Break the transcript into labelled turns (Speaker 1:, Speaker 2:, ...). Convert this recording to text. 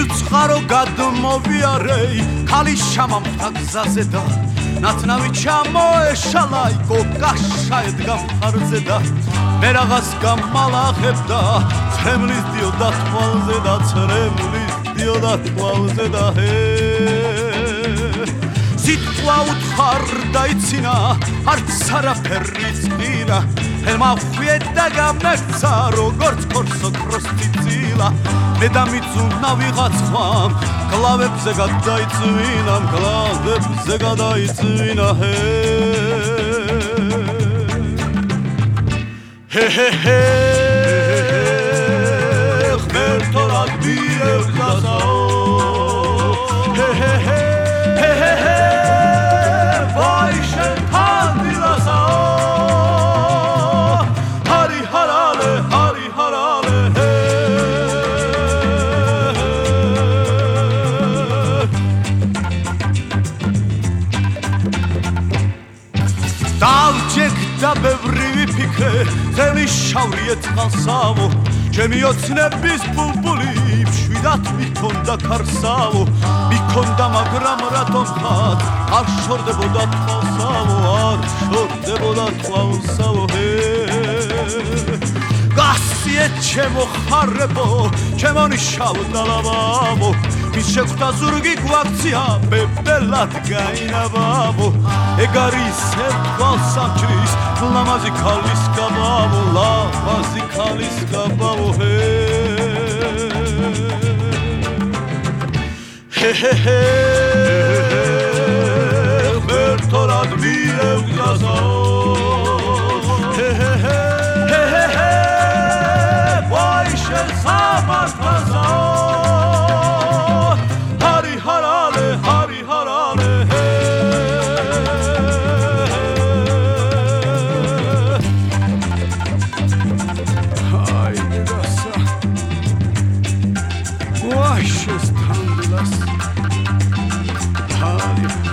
Speaker 1: წყარო გადმოვიარე ქალის შამამთა გზაზე და ნათნავი ჩამოეშალა გოგაშა ედგა მხარზე და მე რაღაც გამალახებდა ცრემლის დიოდა თვალზე და ცრემლის დიოდა თვალზე და სიტყვა უთხარ დაიცინა არც არაფერი წირა ხელმა ხვიეთ და გამექცა როგორც ქორსოქროს წილა მე დამიწუნა ვიღაც ხმამ კლავებზე გადაიწვინა კლავებზე გადაიწვინა ჰე ღმერთორად მიერგასაო ჰე და ბევრი ვიფიქრე ძელი შავრი ეწყალსავო ჩემი ოცნების ბულბული მშვიდად მიქონდა ქარსავო მიქონდა მაგრამ რატომ ხარ არ შორდებოდა თვალსავო არ შორდებოდა თვალსავო გასიეთ ჩემო ხარებო ჩემო ნიშავ დალავავო მის შეხვდა ზურგი გვაქცია ბებელად გაინავავო ეგ არის თვალსამჩრის ლამაზი ქალის გაბავო ლამაზი ქალის გაბავო ჰე ღმერთორად მიერგასაო ჰე ვაი შენ სამართლაზაო Why she's tangless?